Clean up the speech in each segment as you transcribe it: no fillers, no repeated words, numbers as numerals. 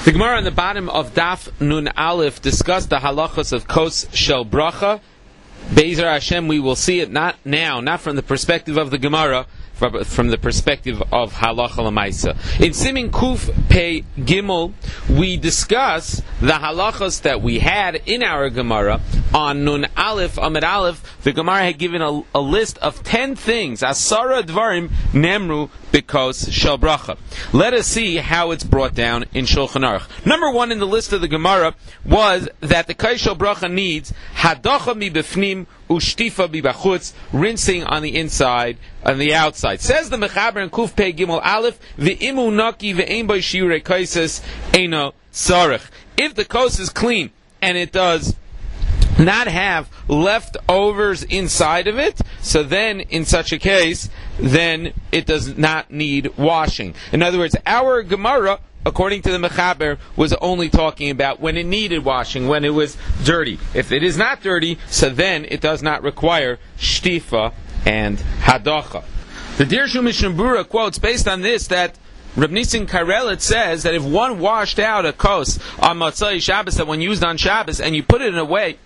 The Gemara on the bottom of Daf Nun Aleph discussed the halachas of Kos Shel Bracha. Be'ezer Hashem, we will see it not now, not from the perspective of the Gemara, from the perspective of halacha l'maisa. In Simin Kuf Pei Gimel, we discuss the halachas that we had in our Gemara on Nun Aleph, Amid Aleph. The Gemara had given a list of 10 things. Asara Dvarim Nemru B'Kos Shel Bracha. Let us see how it's brought down in Shulchan Aruch. Number 1 in the list of the Gemara was that the Kos Shel Bracha needs Hadacha mi befnim Ushtifa bibachutz, rinsing on the inside, on the outside. Says the Mechaber in Kuf Pei Gimel Aleph, v'imu naki v'ein boi shiurei kaises eino sarich. If the kos is clean and it does not have leftovers inside of it, so then in such a case, then it does not need washing. In other words, our Gemara, according to the Mechaber, was only talking about when it needed washing, when it was dirty. If it is not dirty, so then it does not require shtifa and hadacha. The Dirshu Mishnah Berurah quotes, based on this, that Reb Nissen Karelit says that if one washed out a kos on Motzei Shabbos that one used on Shabbos, and you put it away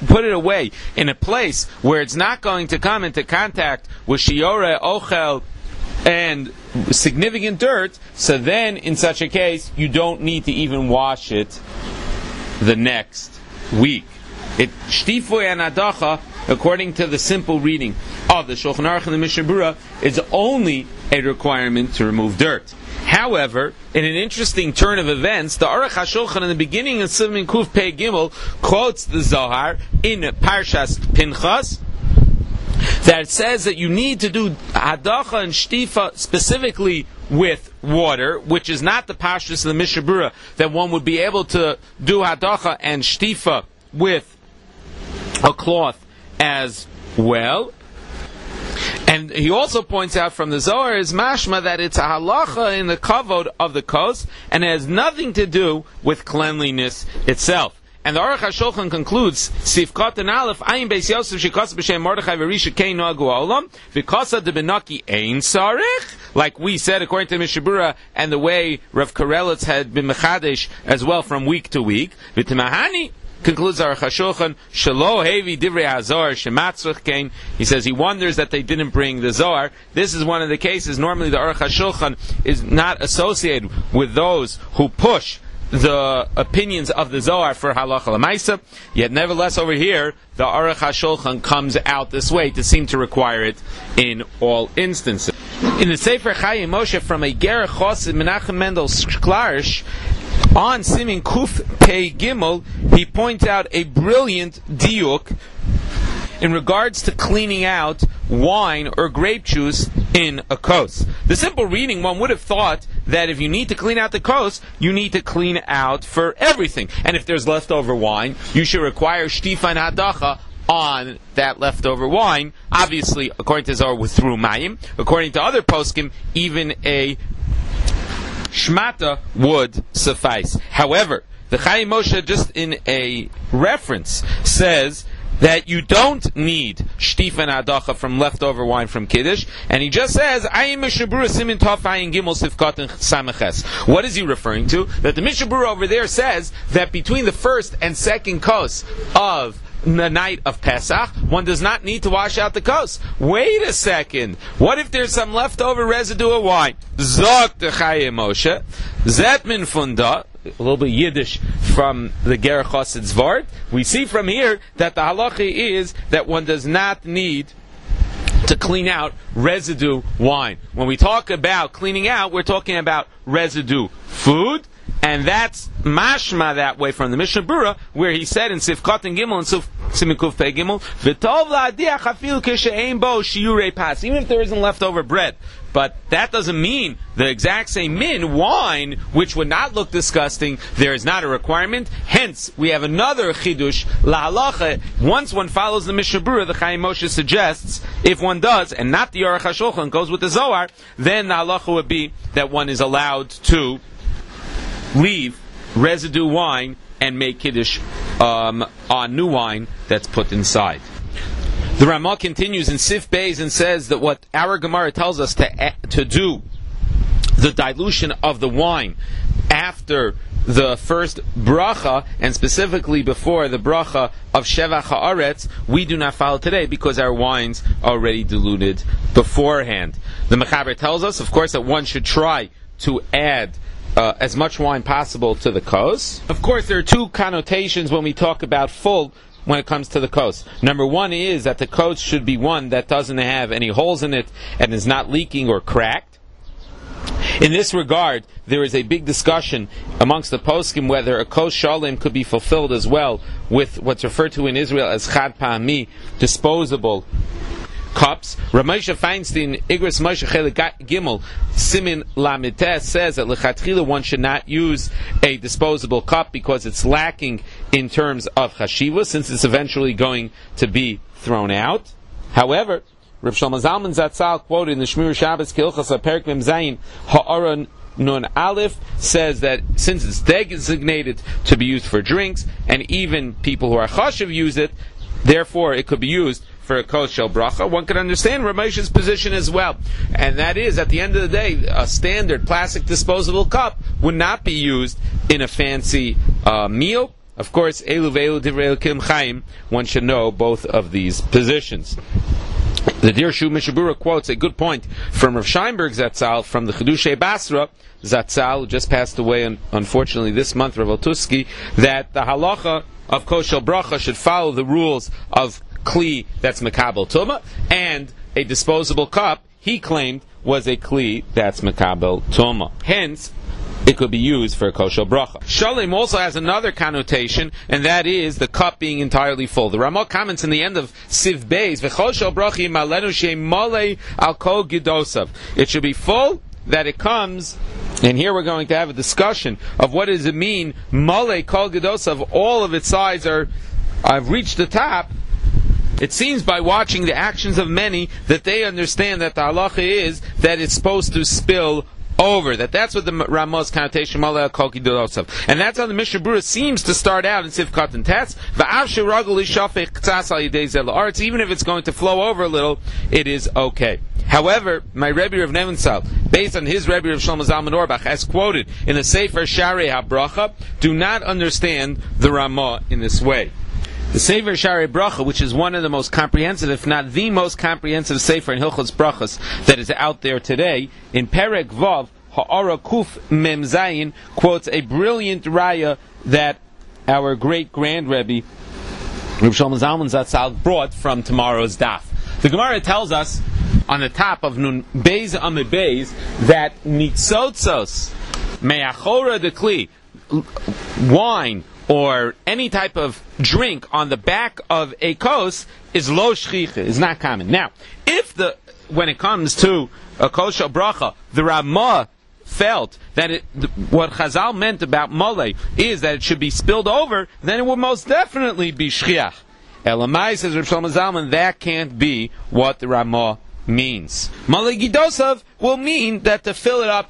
in a place where it's not going to come into contact with shiore, ochel, and significant dirt, so then in such a case you don't need to even wash it the next week. Shtifu and adacha, according to the simple reading of the Shulchan Aruch and the Mishnah Berurah, is only a requirement to remove dirt. However, in an interesting turn of events, the Aruch HaShulchan in the beginning of Siman Kuf Pei Gimel quotes the Zohar in Parshas Pinchas, that says that you need to do hadacha and shtifa specifically with water, which is not the pashtus of the Mishnah Berurah, that one would be able to do hadacha and shtifa with a cloth as well. And he also points out from the Zohar is mashma that it's a halacha in the kavod of the kos, and it has nothing to do with cleanliness itself. And the Aruch HaShulchan concludes, Sifkat and Aleph, Ayin Beis Yosef Shekas B'Shem Mordechai V'Risha Kein Noagu Ha'olam, V'Kasa De Benaki Ein Sarich, like we said according to Mishnah Berurah, and the way Rav Karelitz had been Mechadesh as well from week to week. V'Timahani, concludes Aruch HaShulchan, Shelo Hevi Divrei HaZohar Shematzrich Kein. He says he wonders that they didn't bring the Zohar. This is one of the cases, normally the Aruch HaShulchan is not associated with those who push the opinions of the Zohar for halacha l'maisa, yet nevertheless over here the Aruch HaShulchan comes out this way to seem to require it in all instances. In the Sefer Chayei Moshe from a Ger Chosid Menachem Mendel Sklarish on Simin Kuf Pei Gimel, he points out a brilliant diuk in regards to cleaning out wine or grape juice in a kos. The simple reading, one would have thought that if you need to clean out the kos, you need to clean out for everything. And if there's leftover wine, you should require shtifa and hadacha on that leftover wine. Obviously, according to Zohar, with through mayim. According to other poskim, even a shmata would suffice. However, the Chayei Moshe, just in a reference, says that you don't need shtifa and hadacha from leftover wine from Kiddush, and he just says, Ayin Mishnah Berurah Simin Tov Ayin Gimel Sifkat and Samaches. What is he referring to? That the Mishnah Berurah over there says that between the first and second kos of the night of Pesach, one does not need to wash out the kos. Wait a second. What if there's some leftover residue of wine? Zok the Chayei Moshe, Zet min funda, a little bit Yiddish from the Ger Chosid Zvart. We see from here that the halacha is that one does not need to clean out residue wine. When we talk about cleaning out, we're talking about residue food, and that's mashma that way from the Mishnah Berurah, where he said in Sifkat and Gimel and Siman Kuf Pei Gimel, V'tov la'adiach afil kishe'ein bo shiurei pas, even if there isn't leftover bread. But that doesn't mean the exact same min, wine, which would not look disgusting, there is not a requirement. Hence, we have another chidush, la'halacha. Once one follows the Mishnah Berurah, the Chayei Moshe suggests, if one does, and not the Aruch HaShulchan, goes with the Zohar, then the halacha would be that one is allowed to leave residue wine and make kiddush on new wine that's put inside. The Ramah continues in Sif Beis and says that what our Gemara tells us to do, the dilution of the wine after the first bracha, and specifically before the bracha of Shevach Haaretz, we do not follow today because our wines are already diluted beforehand. The Mechaber tells us, of course, that one should try to add as much wine possible to the kos. Of course, there are two connotations when we talk about full when it comes to the kos. Number one is that the kos should be one that doesn't have any holes in it and is not leaking or cracked. In this regard, there is a big discussion amongst the poskim whether a kos shalem could be fulfilled as well with what's referred to in Israel as chad pa'ami, disposable cups. Rav Moshe Feinstein, Igros Moshe Chelik Gimel, Simin Lamites, says that lechatchila one should not use a disposable cup because it's lacking in terms of chashiva, since it's eventually going to be thrown out. However, Rav Shlomo Zalman Zatzal, quoted in the Shmir Shabbos Kilchas Perek Mem Zayin Ha'aron Nun Aleph, says that since it's designated to be used for drinks, and even people who are chashiv use it, therefore it could be used for a kos shel bracha. One could understand Rav Moshe's position as well, and that is, at the end of the day, a standard plastic disposable cup would not be used in a fancy meal. Of course, Elu ve'elu divrei Elokim Chaim, one should know both of these positions. The Dirshu Mishabura quotes a good point from Rav Sheinberg Zatzal from the Chidushay Basra Zatzal, who just passed away unfortunately this month, Rav Otusky, that the halacha of kos shel bracha should follow the rules of kli that's mekabel tuma, and a disposable cup, he claimed, was a kli that's mekabel tuma. Hence, it could be used for a kos shel bracha. Shalom also has another connotation, and that is the cup being entirely full. The Ramah comments in the end of Siv Beis, V'chol shel bracha yimalenu she'malei al kol gidosav. It should be full, that it comes, and here we're going to have a discussion of what does it mean, malei kol gidosav, all of its sides I've reached the top. It seems by watching the actions of many that they understand that the halacha is that it's supposed to spill over. That's what the Ramah's connotation, Malei Kol Gidosav. And that's how the Mishnah Berurah seems to start out in Sivkat and Tetz. Even if it's going to flow over a little, it is okay. However, my Rebbe Rav Nebenzahl, based on his Rebbe Rav Shlomo Zalman Auerbach, as quoted in the Sefer Sharei HaBracha, do not understand the Ramah in this way. The Sefer Sharei Bracha, which is one of the most comprehensive, if not the most comprehensive Sefer in Hilchos Brachas that is out there today, in Perek Vav, Ha'ara Kuf Mem Zayin, quotes a brilliant raya that our great Grand Rebbe, Rav Shlomo Zalman Zatzal, brought from tomorrow's daf. The Gemara tells us on the top of Nun Beis Amid Beis that Nitzotzos Me'achora Dekli, wine or any type of drink on the back of a kos is lo shchicha, is not common. Now, when it comes to a kos shel bracha, the Ramah felt that what Chazal meant about malei is that it should be spilled over, then it would most definitely be shchiach. Elamai, says Rav Shlomo Zalman, that can't be what the Ramah means. Malei gidosav will mean that to fill it up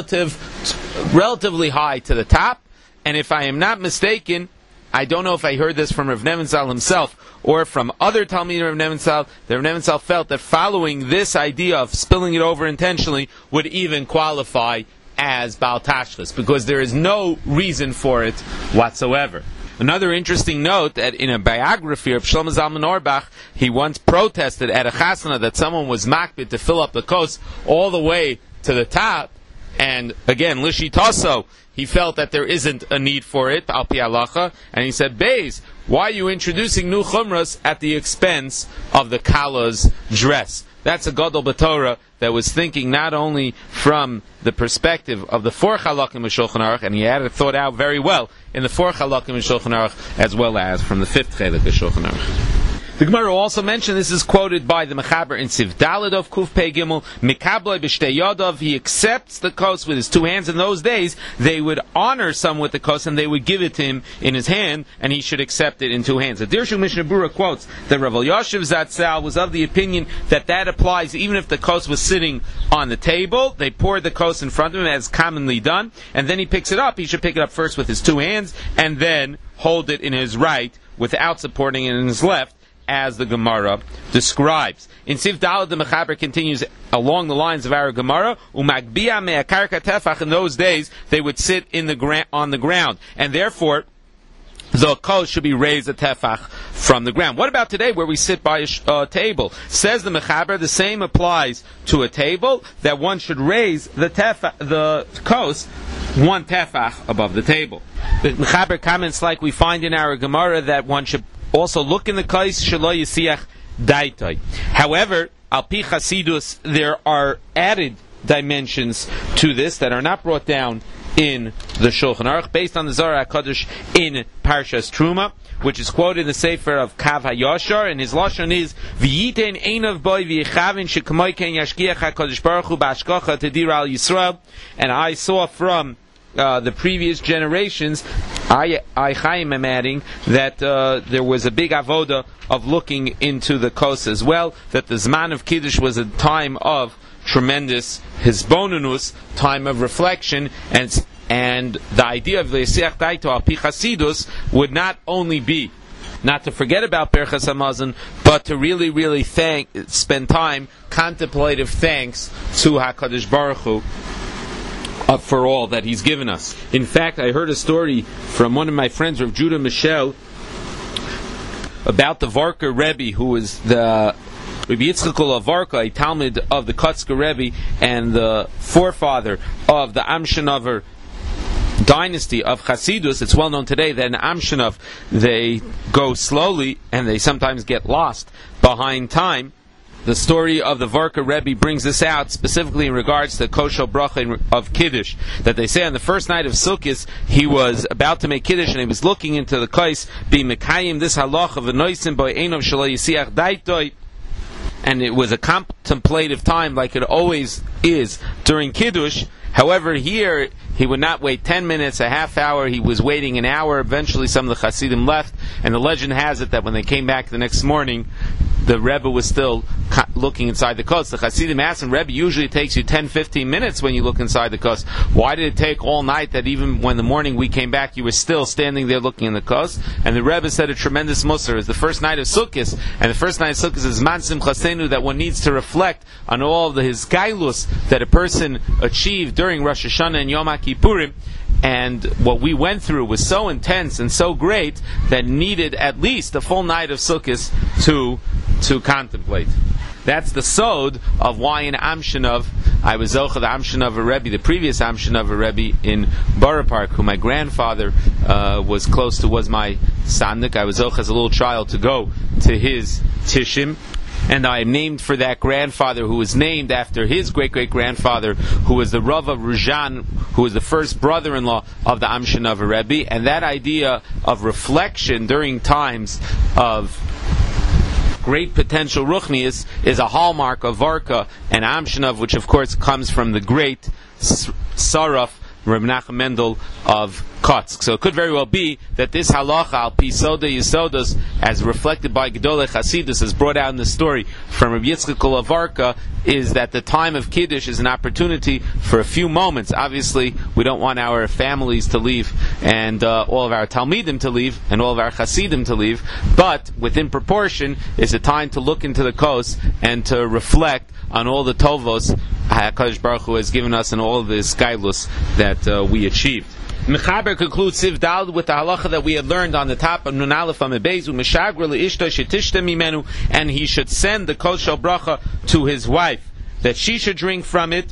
relatively high to the top. And if I am not mistaken, I don't know if I heard this from Rav Nebenzahl himself or from other Talmidim of Rav Nebenzahl, that Rav Nebenzahl felt that following this idea of spilling it over intentionally would even qualify as Baal Tashchis, because there is no reason for it whatsoever. Another interesting note, that in a biography of Shlomo Zalman Auerbach, he once protested at a chasana that someone was makbid to fill up the kos all the way to the top, and again, Lishitaso, he felt that there isn't a need for it, al pi halacha, and he said, Beis, why are you introducing new chumras at the expense of the kala's dress? That's a gadol b'Torah that was thinking not only from the perspective of the four halakim of Shulchan Aruch, and he had it thought out very well in the four halakim of Shulchan Aruch, as well as from the fifth chelik of Shulchan Aruch. The Gemara also mentioned, this is quoted by the Mechaber in Siv Daled of Kuf Pei Gimel, Mikabloi b'shtei yadav, he accepts the kos with his two hands. In those days, they would honor some with the kos, and they would give it to him in his hand, and he should accept it in two hands. The Dirshu Mishnah Berurah quotes that Rav Elyashiv Zatzal was of the opinion that applies even if the kos was sitting on the table. They poured the kos in front of him, as commonly done, and then he picks it up. He should pick it up first with his two hands, and then hold it in his right without supporting it in his left, as the Gemara describes. In Sif Daled, the Mechaber continues along the lines of our Gemara. Umagbia me'akarka tefach. In those days, they would sit on the ground, and therefore the kos should be raised a tefach from the ground. What about today, where we sit by a table? Says the Mechaber, the same applies to a table, that one should raise the kos one tefach above the table. The Mechaber comments, like we find in our Gemara, that one should also look in the kos shelo yisiach daitoi. However, al pi Chasidus, there are added dimensions to this that are not brought down in the Shulchan Aruch, based on the Zohar HaKadosh in Parshas Truma, which is quoted in the Sefer of Kav HaYashar, and his lashon is V'yitein einav boi v'yichavin shekamoi ken yashkiach HaKadosh Baruch Hu b'ashkocha tedir al Yisrael. And I saw from the previous generations, I Chaim am adding, that there was a big avoda of looking into the kos as well, that the Zman of Kiddush was a time of tremendous hisbonenus, time of reflection, and the idea of the Yisiach Daito al Pi Chasidus would not only be not to forget about Berchas Hamazon, but to really, really spend time, contemplative thanks to HaKadosh Baruch Hu for all that He's given us. In fact, I heard a story from one of my friends, Rav Judah Michel, about the Varka Rebbe, who was the Rabbi Yitzchak Varka, a Talmud of the Kotzker Rebbe, and the forefather of the Amshinover dynasty of Chasidus. It's well known today that in Amshinov they go slowly and they sometimes get lost behind time. The story of the Varka Rebbe brings this out specifically in regards to Koshel Bracha of Kiddush, that they say on the first night of Sukkot he was about to make Kiddush and he was looking into the kos, be Mekayim this halach of a noisim by Einov Shelo Yisiach Daitoi, and it was a contemplative time like it always is during Kiddush. However, here he would not wait 10 minutes, a half hour. He was waiting an hour. Eventually, some of the Hasidim left, and the legend has it that when they came back the next morning, the Rebbe was still looking inside the kos. The Hasidim asked him, Rebbe, usually it takes you 10-15 minutes when you look inside the kos. Why did it take all night that even when the morning we came back, you were still standing there looking in the kos? And the Rebbe said a tremendous musar. It was the first night of Sukkot, and the first night of Sukkot is Man Simchasenu, that one needs to reflect on all of his gailus that a person achieved during Rosh Hashanah and Yom HaKippurim. And what we went through was so intense and so great that needed at least a full night of Sukkot to contemplate. That's the sod of why in Amshinov I was zocha the Amshinov Rebbe, the previous Amshinov Rebbe in Borough Park, who my grandfather was close to, was my sandik. I was zocha as a little child to go to his tishim. And I am named for that grandfather, who was named after his great-great-grandfather, who was the Rav of Ruzhan, who was the first brother-in-law of the Amshinov Rebbe. And that idea of reflection during times of great potential ruchnius is a hallmark of Varka and Amshinov, which of course comes from the great Saraf, Reb Menachem Mendel of Kotsk. So it could very well be that this halacha al pi soda yisodos, as reflected by Gedolei Chasidus, as brought out in the story from Rabbi Yitzchak Varka, is that the time of Kiddush is an opportunity for a few moments. Obviously, we don't want our families to leave and all of our Talmidim to leave and all of our Chasidim to leave, but within proportion is a time to look into the kos and to reflect on all the tovos HaKadosh Baruch Hu has given us and all of the skailus that we achieved. Mechaber concludes Siv Dal with the halacha that we had learned on the top of Nun Aleph Amebezu, Meshagra le'ishto shetishta mimenu, and he should send the kos shel bracha to his wife, that she should drink from it.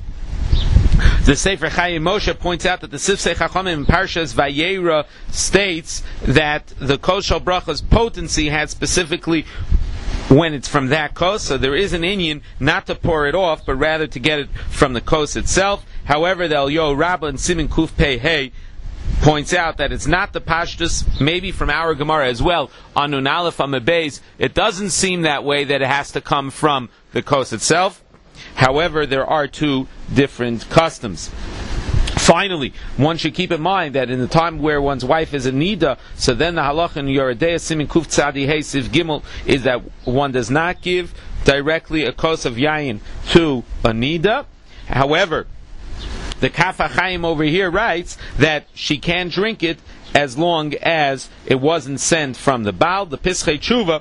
The Sefer Chayei Moshe points out that the Sifsei Chachamim in Parshas Vayera states that the kos shel bracha's potency had specifically when it's from that kos, so there is an inyan not to pour it off, but rather to get it from the kos itself. However, the Elyo Rabbah and Simin Kuf Pei Hey points out that it's not the pashtus, maybe from our Gemara as well, on Nun Aleph Amebez. It doesn't seem that way, that it has to come from the kos itself. However, there are two different customs. Finally, one should keep in mind that in the time where one's wife is a nida, so then the halach in Yoredei Simin Kuf Tzadi Hey Siv Gimel is that one does not give directly a kos of yayin to a nida. However, the Kaf HaChaim over here writes that she can drink it as long as it wasn't sent from the Baal. The Pischei Tshuva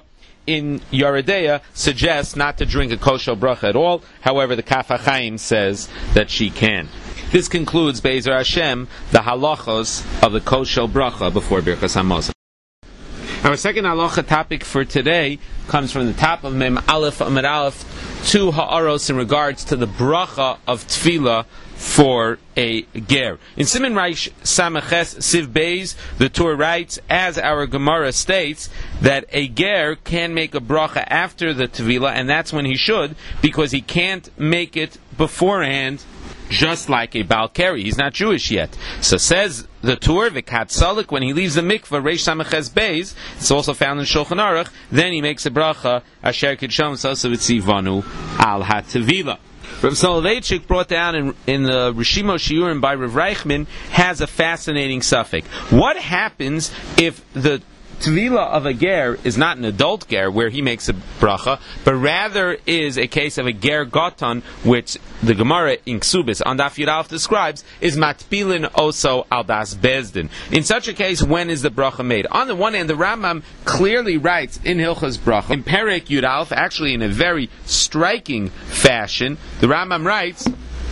in Yoredeya suggests not to drink a kosher bracha at all. However, the Kaf HaChaim says that she can. This concludes Be'ezer Hashem the halachos of the kosher bracha before Birchas Hamazon. Our second halacha topic for today comes from the top of Mem Aleph Amud Aleph, 2 ha'aros in regards to the bracha of tefillah for a ger. In Siman Reish Samaches Siv Beis, the Torah writes, as our Gemara states, that a ger can make a bracha after the tefillah, and that's when he should, because he can't make it beforehand, just like a Baal Keri. He's not Jewish yet. So says the Torah, V'kat Salik, when he leaves the mikveh, Reish Samaches Beis, it's also found in Shulchan Aruch, then he makes a bracha, Asher Kidsham Sasav Tzivanu Al HaTevilah. Rav Soloveitchik brought down in the Rishimo Shiurim by Rav Reichman has a fascinating suffix. What happens if the Tvila of a ger is not an adult ger where he makes a bracha, but rather is a case of a ger goton, which the Gemara in Ksubis on Daf Yud Aleph describes is matpilin oso al das bezdin. In such a case, when is the bracha made? On the one hand, the Rambam clearly writes in Hilchas Bracha, in Perek Yud Aleph, actually in a very striking fashion, the Rambam writes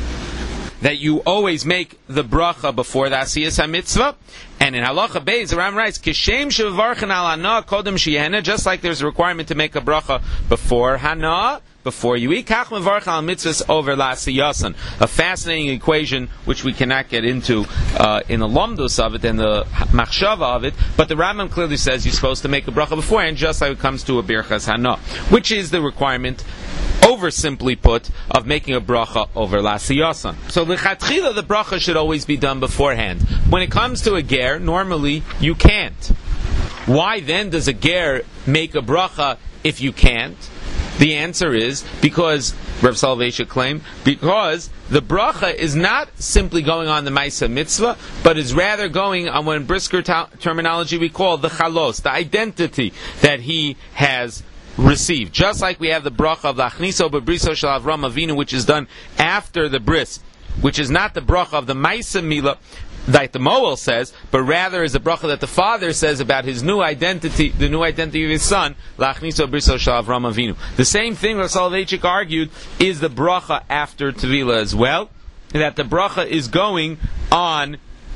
that you always make the bracha before the Asiyas HaMitzvah. And in Halacha Beis, the Ram writes, Kishem shevarchen al hana kodem sheyehena, just like there's a requirement to make a bracha before hana, before you eat, kach mevarchen al mitzvahs over la siyasan. A fascinating equation which we cannot get into in the lomdus of it and the machshava of it, but the Rambam clearly says you're supposed to make a bracha beforehand, just like it comes to a birchas hana, which is the requirement, over simply put, of making a bracha over la siyasan. So lechatchila, the bracha should always be done beforehand. When it comes to a ger, normally you can't. Why then does a ger make a bracha if you can't? The answer is because, Rav Soloveitchik claimed, because the bracha is not simply going on the Maisa Mitzvah, but is rather going on what in Brisker terminology we call the chalos, the identity that he has received. Just like we have the bracha of the Achniso B'briso Shel Avram Avinu, which is done after the bris, which is not the bracha of the Maisa Milah that the Moel says, but rather is the bracha that the father says about his new identity, the new identity of his son, L'achniso B'briso Shel Avram Avinu. The same thing Rav Soloveitchik argued is the bracha after Tevilah as well, that the bracha is going on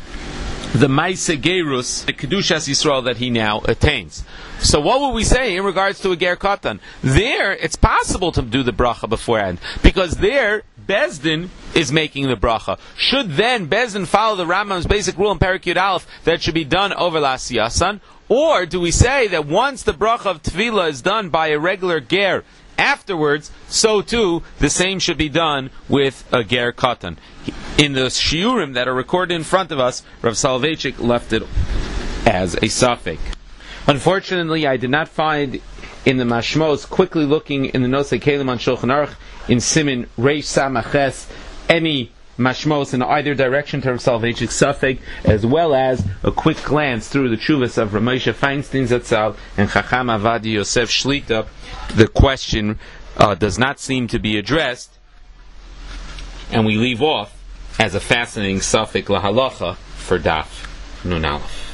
the Maisa Gerus, the Kedushas Yisrael that he now attains. So what would we say in regards to a Ger Katan? There, it's possible to do the bracha beforehand, because there, Bezdin is making the bracha. Should then Bezdin follow the Rambam's basic rule in Perek Yud Aleph that it should be done over La Siyasan? Or do we say that once the bracha of Tefillah is done by a regular Ger afterwards, so too the same should be done with a Ger Katan? In the shiurim that are recorded in front of us, Rav Soloveitchik left it as a suffix. Unfortunately, I did not find in the Mashmos, quickly looking in the Nosei Kelim on Shulchan Aruch, in Siman Reish Samaches, any Mashmos in either direction to Rav Soloveitchik suffix, as well as a quick glance through the Chuvas of Ramosha Feinstein Zatzal and Chacham Avadi Yosef Shlita. The question does not seem to be addressed, and we leave off as a fascinating suffix lahalacha for Daf Nun Aleph.